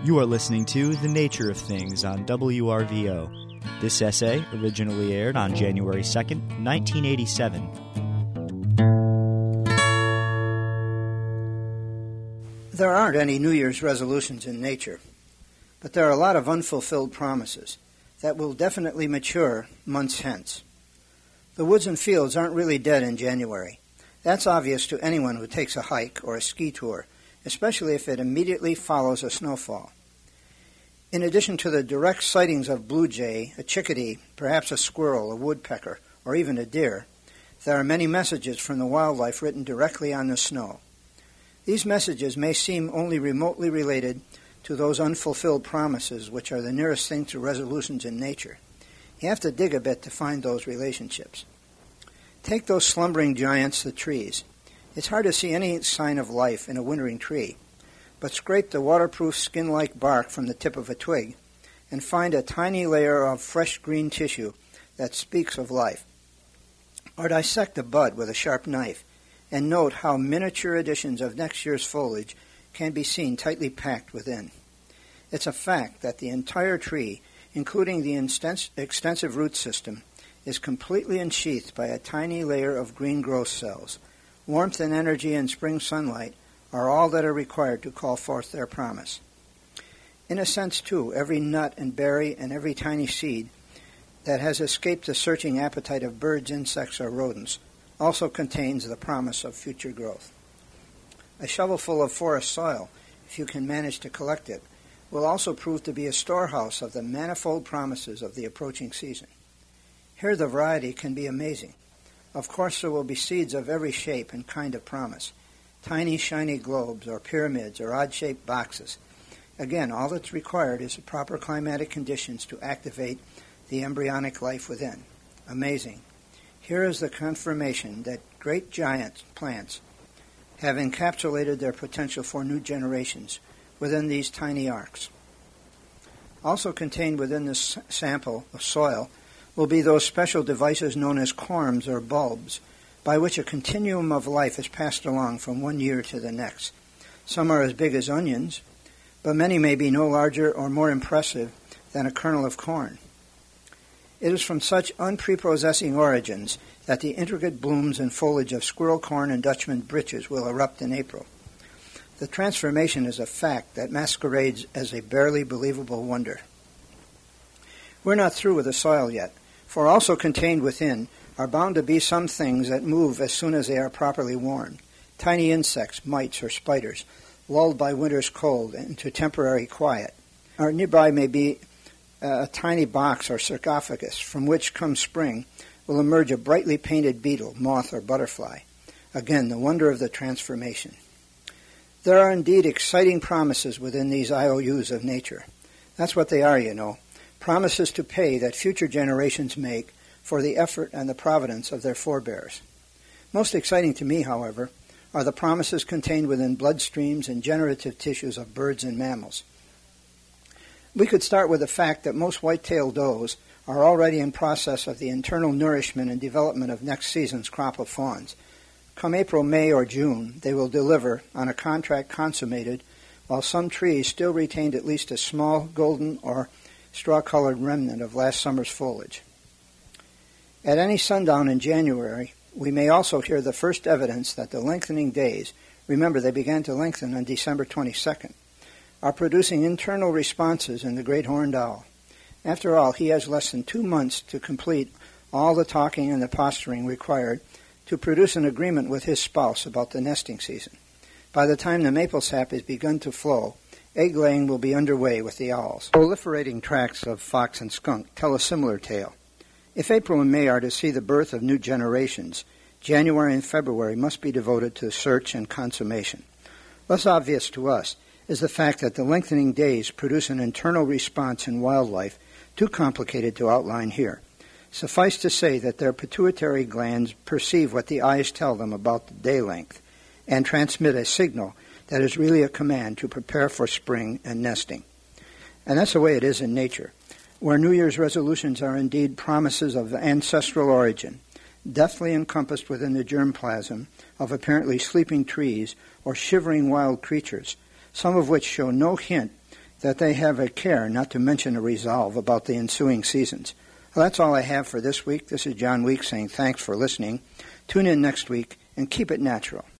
You are listening to The Nature of Things on WRVO. This essay originally aired on January 2nd, 1987. There aren't any New Year's resolutions in nature, but there are a lot of unfulfilled promises that will definitely mature months hence. The woods and fields aren't really dead in January. That's obvious to anyone who takes a hike or a ski tour, especially if it immediately follows a snowfall. In addition to the direct sightings of blue jay, a chickadee, perhaps a squirrel, a woodpecker, or even a deer, there are many messages from the wildlife written directly on the snow. These messages may seem only remotely related to those unfulfilled promises, which are the nearest thing to resolutions in nature. You have to dig a bit to find those relationships. Take those slumbering giants, the trees. It's hard to see any sign of life in a wintering tree, but scrape the waterproof skin-like bark from the tip of a twig and find a tiny layer of fresh green tissue that speaks of life. Or dissect a bud with a sharp knife and note how miniature editions of next year's foliage can be seen tightly packed within. It's a fact that the entire tree, including the extensive root system, is completely ensheathed by a tiny layer of green growth cells. Warmth and energy and spring sunlight are all that are required to call forth their promise. In a sense, too, every nut and berry and every tiny seed that has escaped the searching appetite of birds, insects, or rodents also contains the promise of future growth. A shovelful of forest soil, if you can manage to collect it, will also prove to be a storehouse of the manifold promises of the approaching season. Here the variety can be amazing. Of course, there will be seeds of every shape and kind of promise, tiny shiny globes or pyramids or odd-shaped boxes. Again, all that's required is the proper climatic conditions to activate the embryonic life within. Amazing. Here is the confirmation that great giant plants have encapsulated their potential for new generations within these tiny arcs. Also contained within this sample of soil will be those special devices known as corms or bulbs, by which a continuum of life is passed along from one year to the next. Some are as big as onions, but many may be no larger or more impressive than a kernel of corn. It is from such unprepossessing origins that the intricate blooms and foliage of squirrel corn and Dutchman breeches will erupt in April. The transformation is a fact that masquerades as a barely believable wonder. We're not through with the soil yet, for also contained within are bound to be some things that move as soon as they are properly warmed. Tiny insects, mites, or spiders, lulled by winter's cold into temporary quiet. Or nearby may be a tiny box or sarcophagus from which, come spring, will emerge a brightly painted beetle, moth, or butterfly. Again, the wonder of the transformation. There are indeed exciting promises within these IOUs of nature. That's what they are, you know. Promises to pay that future generations make for the effort and the providence of their forebears. Most exciting to me, however, are the promises contained within bloodstreams and generative tissues of birds and mammals. We could start with the fact that most white-tailed does are already in process of the internal nourishment and development of next season's crop of fawns. Come April, May, or June, they will deliver on a contract consummated, while some trees still retained at least a small golden or straw-colored remnant of last summer's foliage. At any sundown in January, we may also hear the first evidence that the lengthening days, remember they began to lengthen on December 22nd, are producing internal responses in the great horned owl. After all, he has less than 2 months to complete all the talking and the posturing required to produce an agreement with his spouse about the nesting season. By the time the maple sap has begun to flow, egg-laying will be underway with the owls. Proliferating tracks of fox and skunk tell a similar tale. If April and May are to see the birth of new generations, January and February must be devoted to search and consummation. Less obvious to us is the fact that the lengthening days produce an internal response in wildlife too complicated to outline here. Suffice to say that their pituitary glands perceive what the eyes tell them about the day length and transmit a signal that is really a command to prepare for spring and nesting. And that's the way it is in nature, where New Year's resolutions are indeed promises of ancestral origin, deftly encompassed within the germplasm of apparently sleeping trees or shivering wild creatures, some of which show no hint that they have a care, not to mention a resolve, about the ensuing seasons. Well, that's all I have for this week. This is John Weeks saying thanks for listening. Tune in next week and keep it natural.